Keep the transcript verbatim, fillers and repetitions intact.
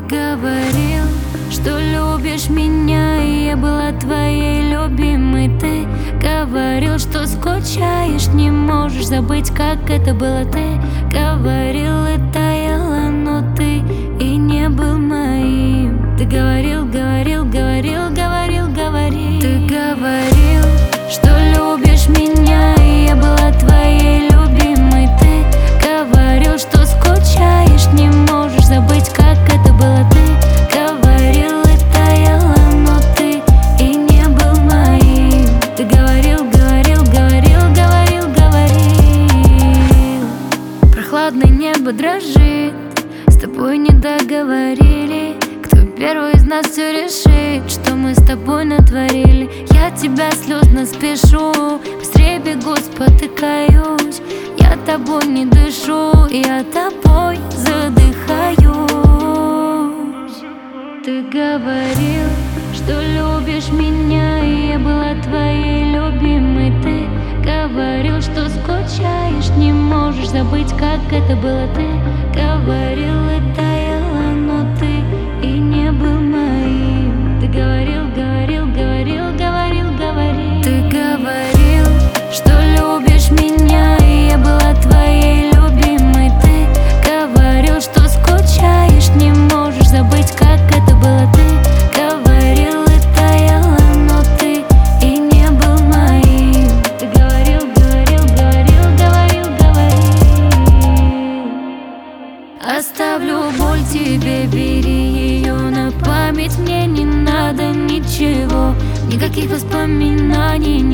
говорил, что любишь меня, и я была твоей любимой. Ты говорил, что скучаешь, не можешь забыть, как это было. Ты говорил и таяла, но ты и не был моим. Ты говорил, говорил, говорил, говорил, говорил. Ты говорил, что любишь меня, и я была твоей любимой. Ты говорил, что скучаешь, не можешь забыть, как это было. Ты говорил и таяла, но ты и не был моим. Ты говорил, говорил, говорил, говорил, говорил. Прохладное небо дрожит, с тобой не договорили. Кто первый из нас все решит, что мы с тобой натворили. Я тебя слезно спешу, быстрее бегу, спотыкаюсь. Я тобой не дышу, я тобой задыхаюсь. Ты говорил, что любишь меня, и я была твоей любимой. Ты говорил, что скучаешь, не можешь забыть, как это было. Ты говорил и таяла, но ты и не был моим. Ты говорил, говорил, говорил, говорил, говорил. Ты говорил, что любишь меня, и я была твоей любимой. Ты говорил, что скучаешь, не можешь забыть, как это было. Ты говорил и таяла, но ты и не был моим. Ты говорил, говорил, говорил, говорил, говорил. Оставлю боль тебе, бери ее на память. Мне не надо ничего, никаких воспоминаний.